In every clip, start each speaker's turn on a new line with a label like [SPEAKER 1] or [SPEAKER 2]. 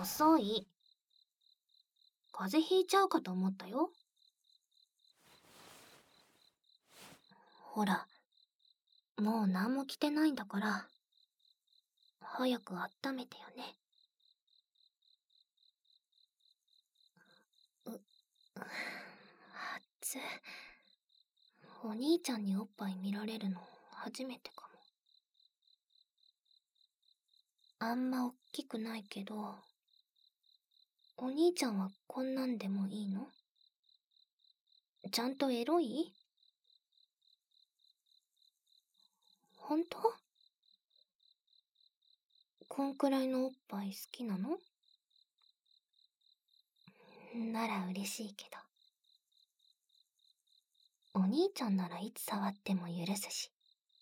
[SPEAKER 1] 遅い。風邪ひいちゃうかと思ったよ。ほら、もう何も着てないんだから、早く温めてよね。熱い。お兄ちゃんにおっぱい見られるの初めてかも。あんまおっきくないけど、お兄ちゃんはこんなんでもいいの？ちゃんとエロい？ほんと？こんくらいのおっぱい好きなの？なら嬉しいけど。お兄ちゃんならいつ触っても許すし。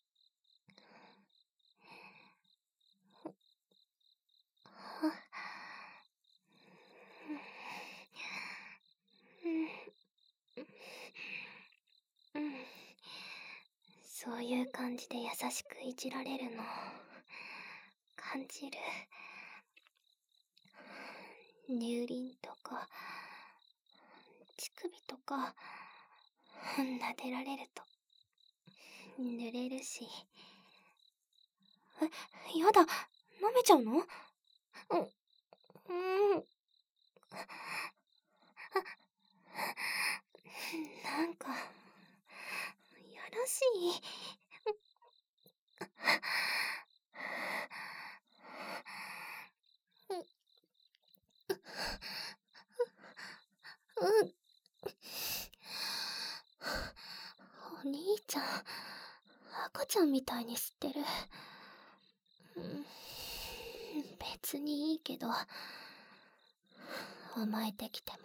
[SPEAKER 1] そういう感じで優しくいじられるの感じる。乳輪とか乳首とか撫でられると濡れるし。やだ、舐めちゃうの？なんかやらしい。お兄ちゃん、赤ちゃんみたいに吸ってる。別にいいけど、甘えてきて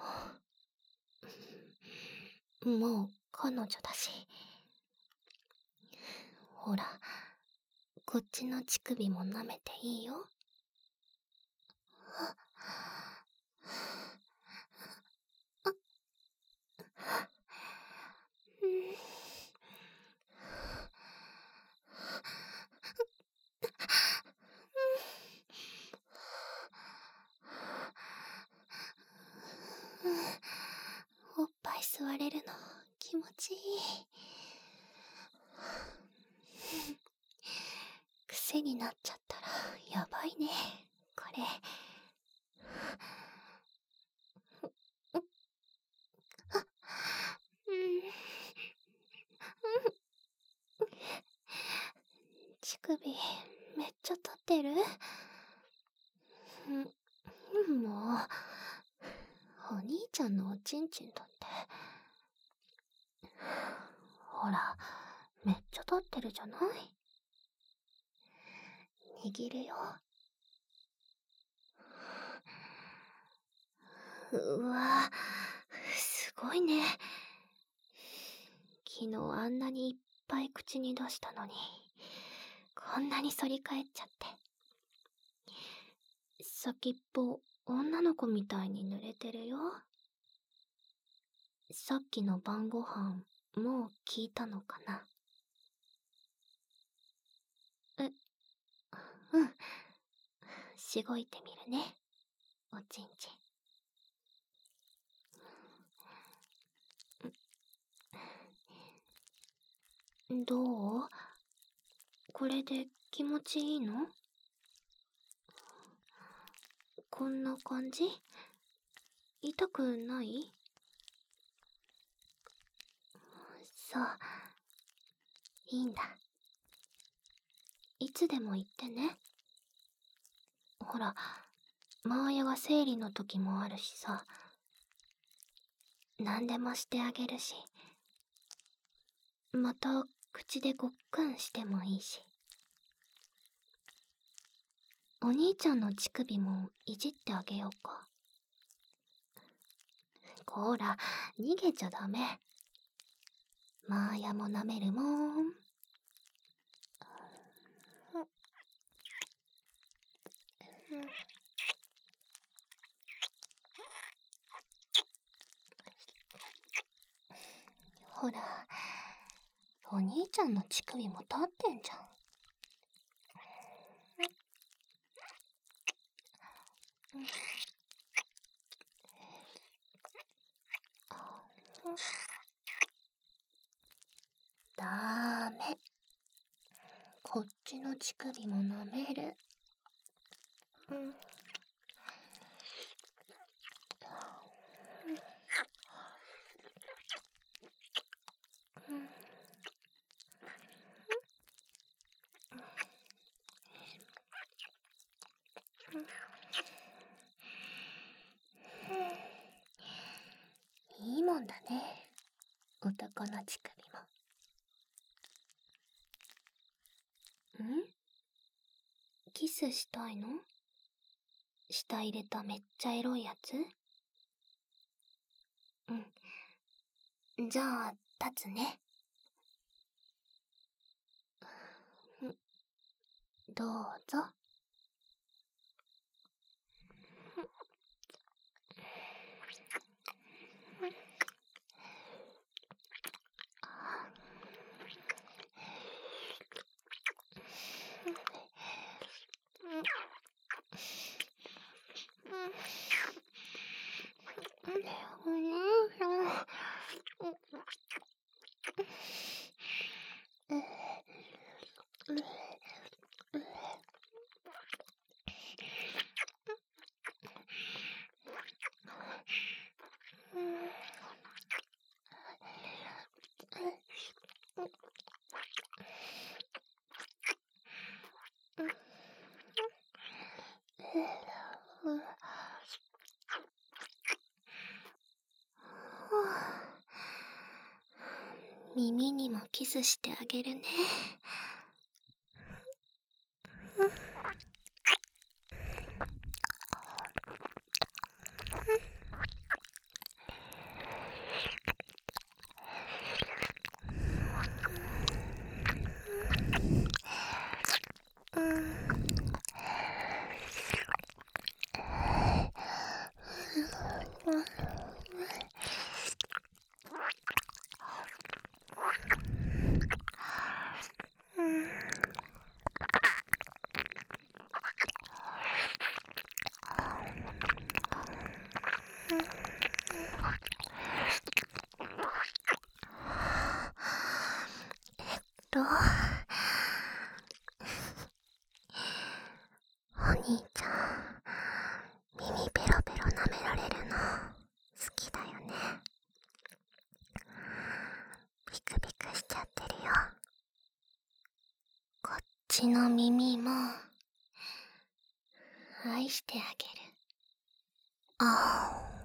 [SPEAKER 1] も、もう彼女だし。ほら、こっちの乳首も舐めていいよ。おっぱい吸われるの気持ちいい。癖になっちゃったらやばいね、これ。乳首めっちゃ立ってる？もう、お兄ちゃんのおちんちんだって。ほら、めっちゃ立ってるじゃない？握るよ。うわ、すごいね。昨日あんなにいっぱい口に出したのに、こんなに反り返っちゃって。先っぽ、女の子みたいに濡れてるよ。さっきの晩ご飯、もう聞いたのかな？うん。しごいてみるね、おちんちん。どう？これで気持ちいいの？こんな感じ？痛くない？そう。いいんだ。いつでも言ってね。ほら、マーヤが生理の時もあるしさ。何でもしてあげるし。また、口でごっくんしてもいいし。お兄ちゃんの乳首もいじってあげようか。こら、逃げちゃダメ。マーヤも舐めるもん。ほら、お兄ちゃんの乳首も立ってんじゃん。 ダメ。こっちの乳首も舐める。いいもんだね、男の乳首も。キスしたいの？舌入れためっちゃエロいやつ？じゃあ、立つね。どうぞ。耳にもキスしてあげるね。と、お兄ちゃん、耳ペロペロ舐められるの好きだよね。ビクビクしちゃってるよ。こっちの耳も愛してあげる。ああ。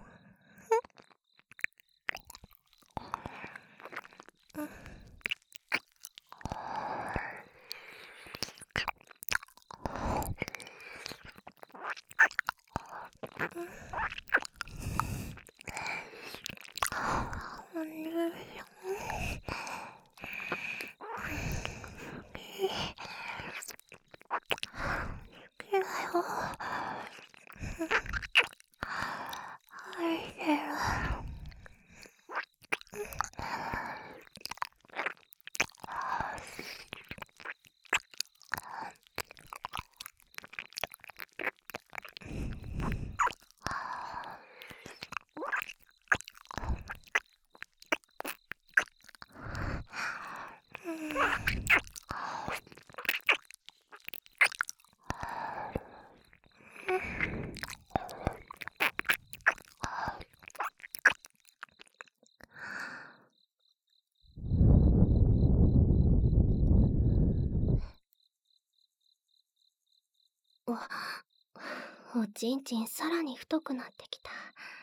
[SPEAKER 1] おちんちんさらに太くなってきた。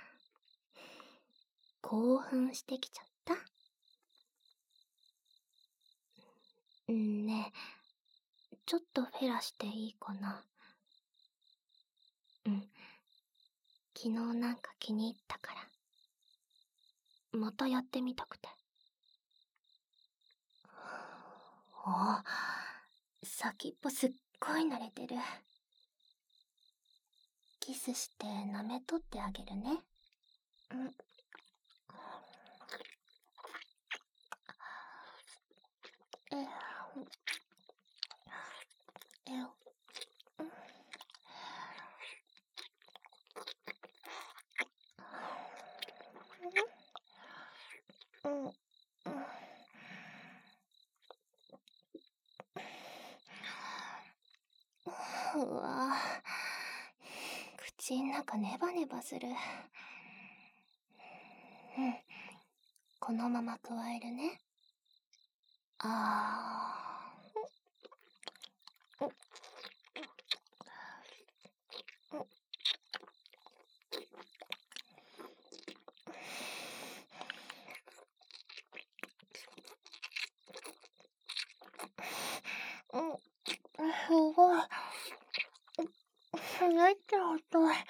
[SPEAKER 1] 興奮してきちゃった？ねえ、ちょっとフェラしていいかな？昨日なんか気に入ったから。またやってみたくて。先っぽすっごい慣れてる。キスして舐めとってあげるね。 うわぁ。口ん中ネバネバする。このまま加えるね。すごい。めっちゃ太い。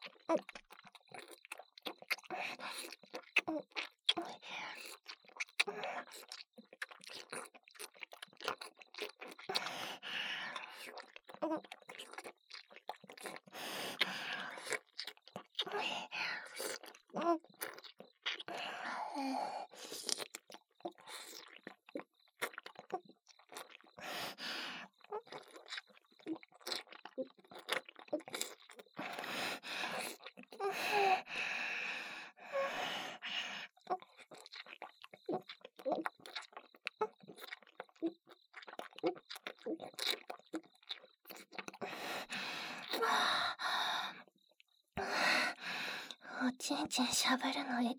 [SPEAKER 1] おちんちんしゃぶるのめっ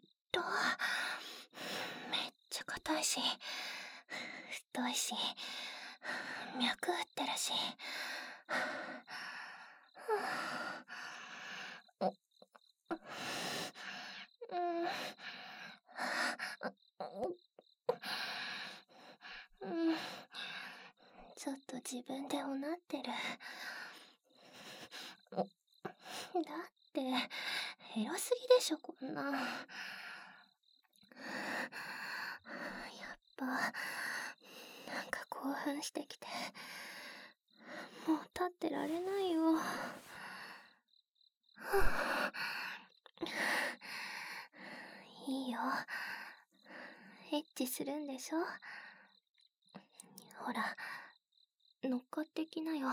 [SPEAKER 1] ちゃ硬いし、太いし、脈打ってるし。ちょっと自分でおなってる。だってエロすぎでしょ、こんな。やっぱなんか興奮してきて、もう立ってられないよ。いいよ、エッチするんでしょ。ほら、乗っかってきなよ。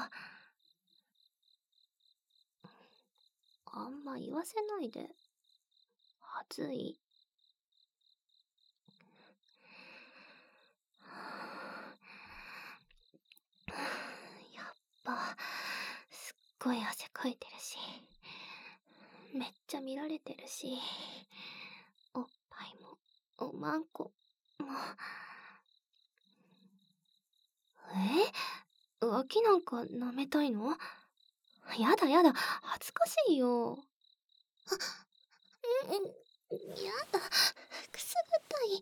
[SPEAKER 1] あんま言わせないで。はずい。やっぱすっごい汗かいてるし、めっちゃ見られてるし、おっぱいもおまんこも。脇なんか舐めたいの？やだやだ、恥ずかしいよ。やだ、くすぐったい。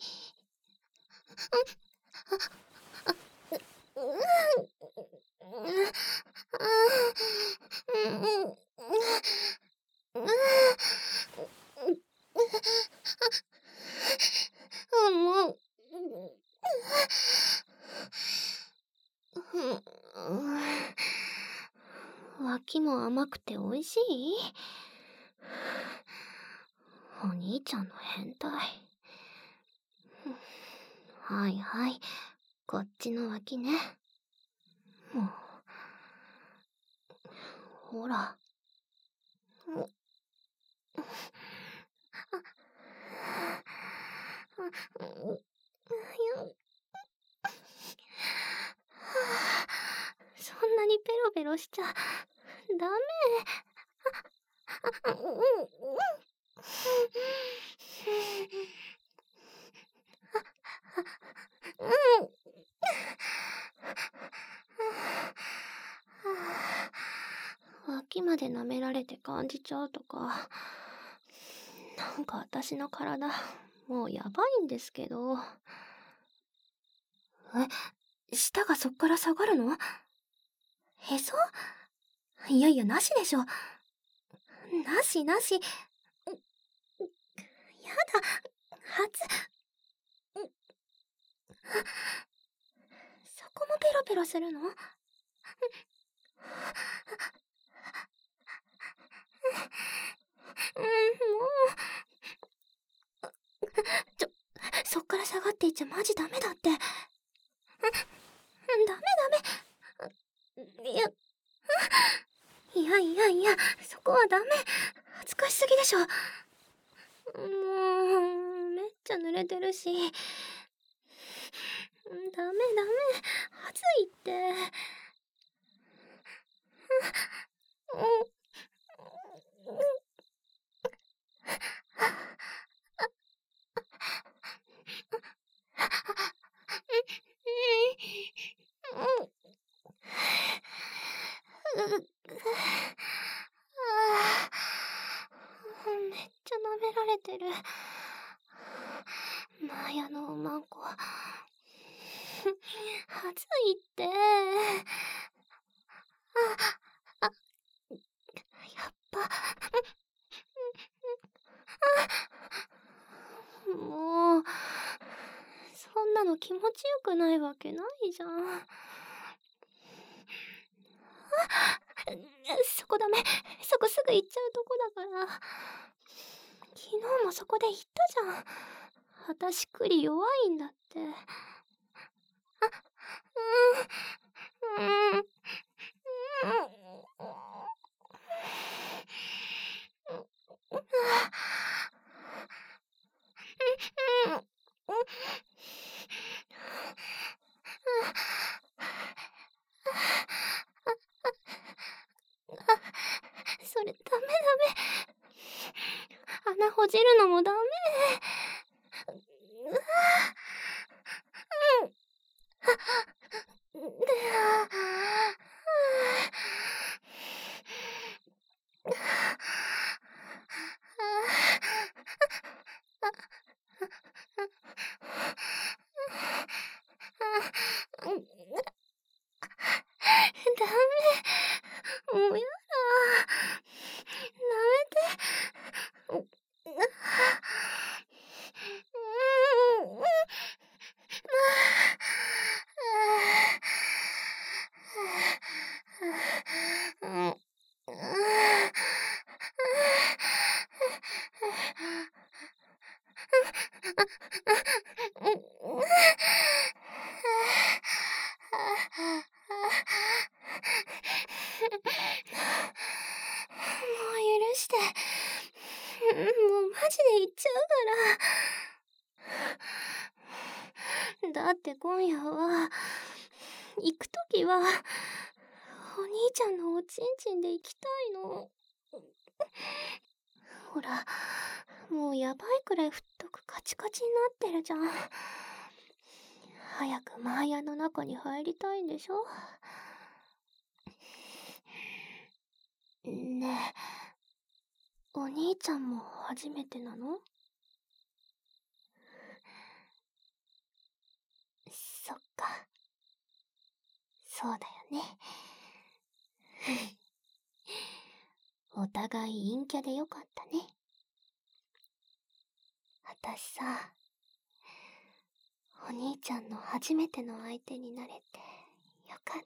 [SPEAKER 1] もう。脇も甘くて美味しい？お兄ちゃんの変態。はいはい、こっちの脇ね。もうほら。そんなにペロペロしちゃダメ。脇まで舐められて感じちゃうとか、なんか私の体もうやばいんですけど。舌がそっから下がるの？へそ？いやいや、なしでしょ。なしなし。やだ、そこもペロペロするの？もう。そっから下がっていっちゃマジダメだって。ダメダメ。いや、そこはダメ。恥ずかしすぎでしょ。もう、めっちゃ濡れてるし。ダメ、はずいって。 てる。マーヤのおまんこ。はずいって。あ、やっぱ。もう、そんなの気持ちよくないわけないじゃん。そこダメ。そこすぐ行っちゃうとこだから。昨日もそこで言ったじゃん。私栗弱いんだって。うん。うん。それダメ。穴ほじるのもダメ。ダメ。もうやだ。やめて。もう許して。もうマジで行っちゃうから。だって今夜は、行くときは、お兄ちゃんのおちんちんで行きたいの。ほら、もうやばいくらい太くカチカチになってるじゃん。早くマーヤの中に入りたいんでしょ？ねえ、お兄ちゃんも初めてなの？そっか。そうだよね。お互い陰キャでよかったね。私さ、お兄ちゃんの初めての相手になれてよかった。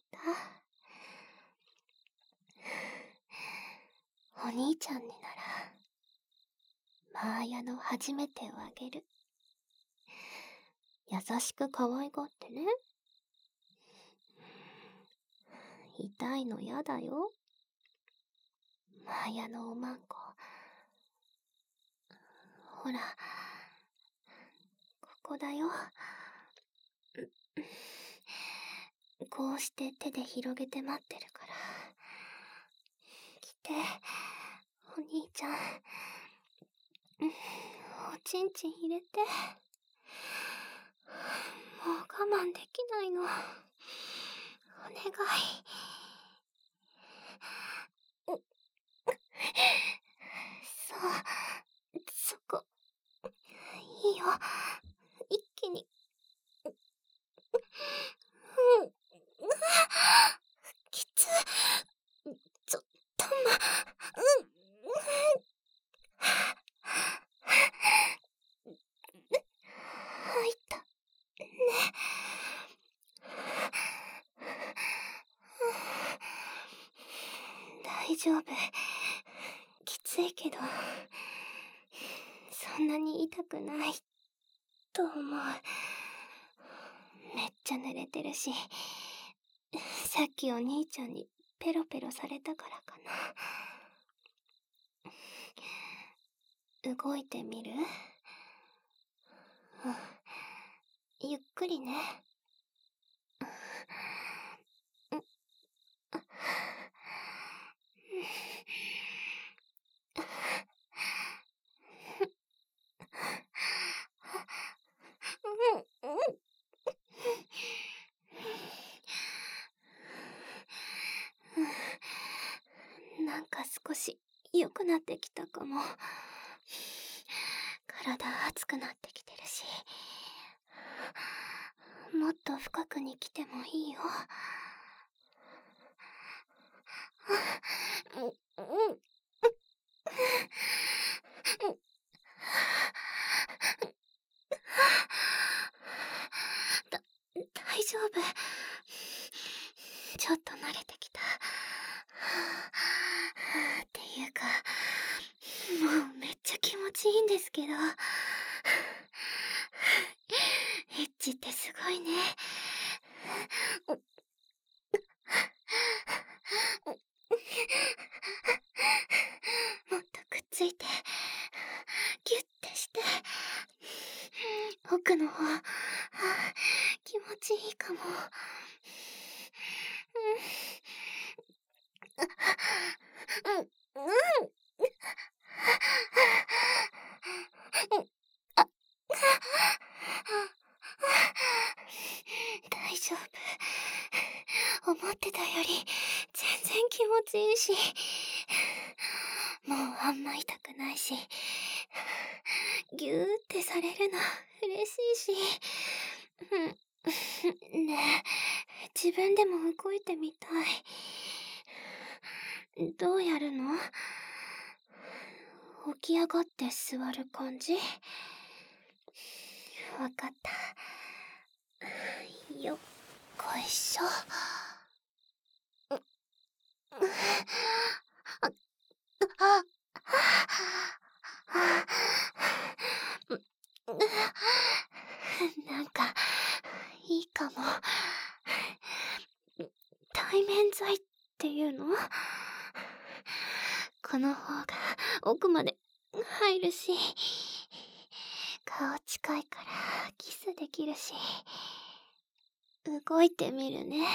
[SPEAKER 1] お兄ちゃんになら、マーヤの初めてをあげる。優しく可愛がってね。痛いのやだよ。マーヤのおまんこ。ほら、ここだよ。こうして手で広げて待ってるから。来て、お兄ちゃん。おちんちん入れて。もう我慢できないの。お願い。そう、そこ。いいよ。一気に。きつ。ちょっと入った。ね。大丈夫。きついけど、そんなに痛くないと思う。めっちゃ濡れてるし、さっきお兄ちゃんにペロペロされたからかな。動いてみる？ゆっくりね。なんか少し良くなってきたかも。 体熱くなってきてるし、もっと深くに来てもいいよ。大丈夫。ちょっと慣れてきた。っていうか、もうめっちゃ気持ちいいんですけど。エッチってすごいね。もっとくっついて、ギュッてして、奥の方、気持ちいいかも。大丈夫。思ってたより全然気持ちいいし、もうあんま痛くないし、ギューってされるの嬉しいし、ねえ、自分でも動いてみたい。どうやるの？起き上がって座る感じ？わかった。よっこいしょ。なんか、いいかも。対面剤っていうの？この方が奥まで入るし、顔近いからキスできるし、動いてみるね。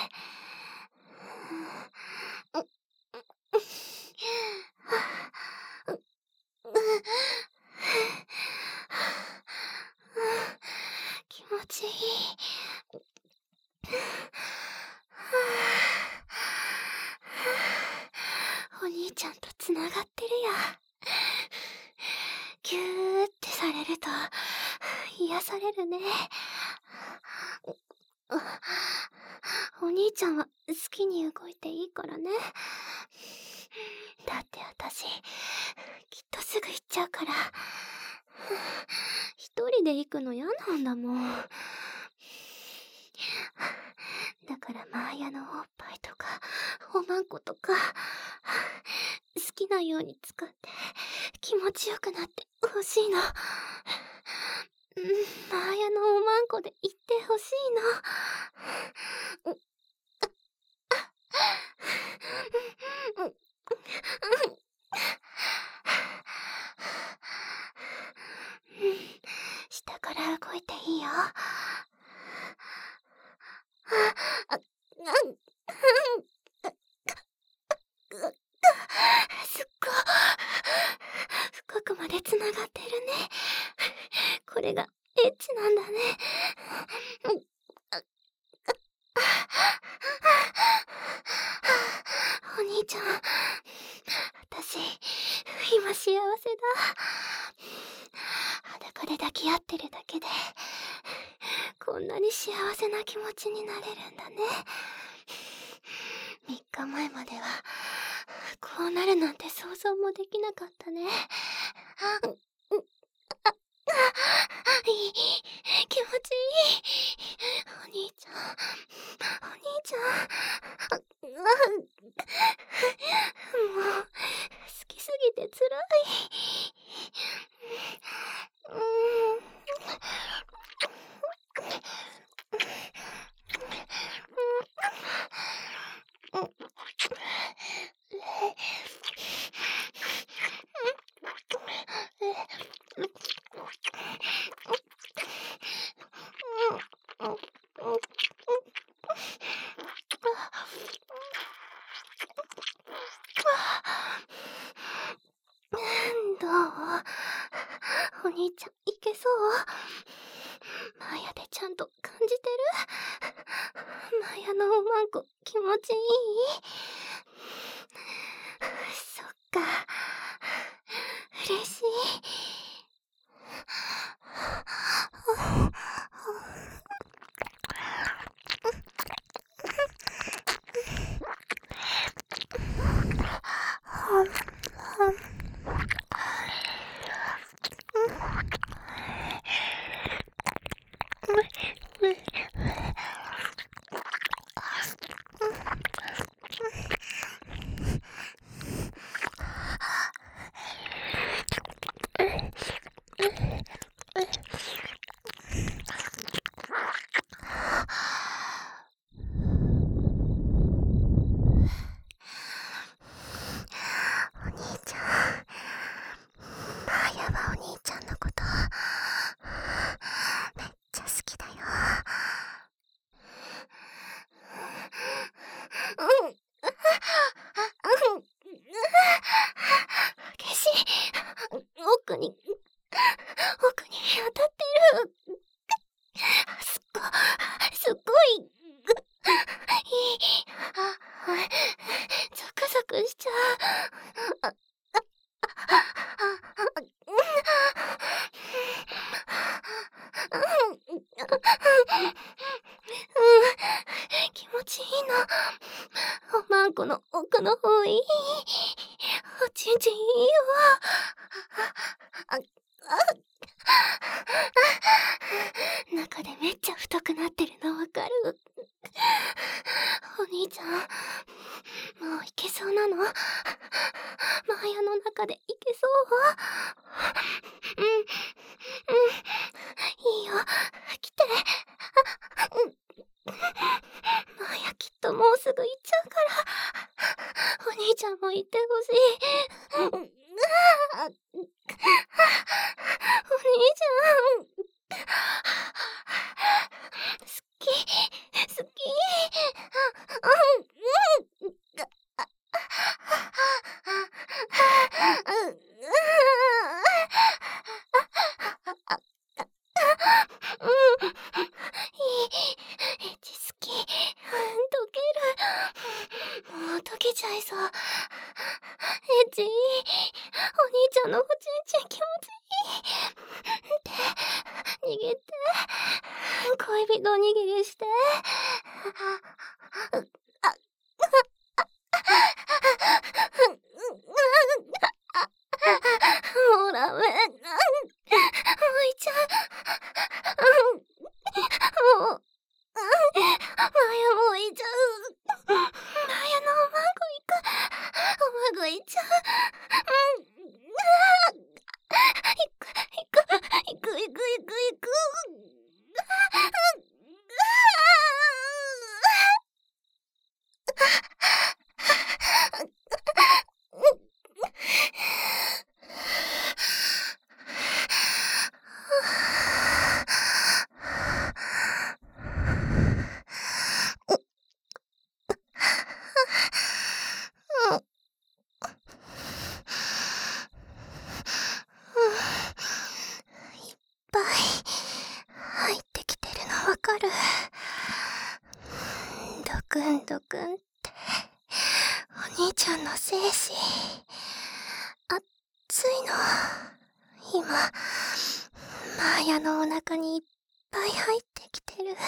[SPEAKER 1] 気持ちいい。お兄ちゃんとつながってるや。ギューってされると癒されるね。お兄ちゃんは好きに動いていいからね。だって私きっとすぐ行っちゃうから。一人で行くの嫌なんだもん。だからマーヤのおっぱいとかおまんことか好きなように使って気持ちよくなってほしいの。マーヤのおまんこで言ってほしいの。下から動いていいよ。すっごい深くまでつながってるね。これがエッチなんだね。お兄ちゃん、私今幸せだ。裸で抱き合ってるだけでこんなに幸せな気持ちになれるんだね。3日前まではこうなるなんて想像もできなかったね。いい、気持ちいい。お兄ちゃん、お兄ちゃん。もう好きすぎてつらい。どう？お兄ちゃんいけそう？マヤでちゃんと感じてる？マヤのおまんこ気持ちいい？そっか、嬉しい。 くしちゃう。気持ちいいの。おまんこの奥の方いい。おちんちんいいよ。中でめっちゃ太くなってるのわかる？お兄ちゃん、もういけそうなの？マーヤの中でいけそう？うん、いいよ、来て。マーヤきっともうすぐ行っちゃうから、お兄ちゃんも行ってほしい。お兄ちゃん。好き、好き。エッチ好き。溶ける。もう溶けちゃいそう。エッチいい。お兄ちゃんのおちんちん気持ちいい。手、握って。恋人握りして。もうダメ。もういっちゃう。もう。マーヤもういっちゃう。マーヤのおまんこ行く。おまんこ行っちゃう。行く。いっぱい入ってきてるのわかる？ドクンドクンってお兄ちゃんの精子熱いの。今マーヤのお腹にいっぱい入ってきてる。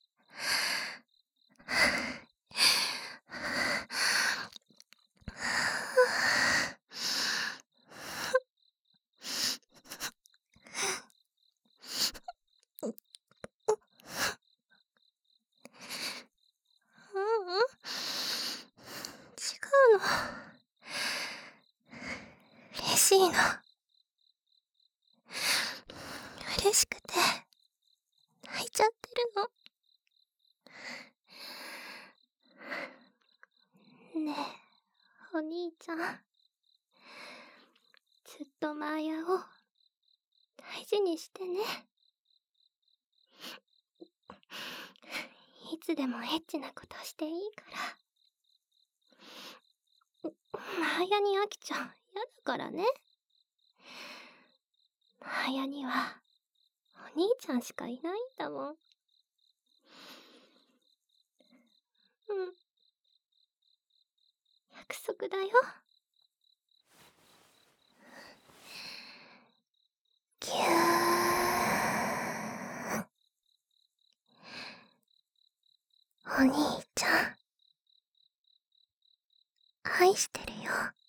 [SPEAKER 1] 違うの。嬉しいの。嬉しくて泣いちゃってるの。ねえ、お兄ちゃん。ずっとマーヤを大事にしてね。いつでもエッチなことしていいから。マーヤに飽きちゃ嫌だからね。マーヤにはお兄ちゃんしかいないんだもん。約束だよ。ぎゅー。お兄ちゃん、愛してるよ。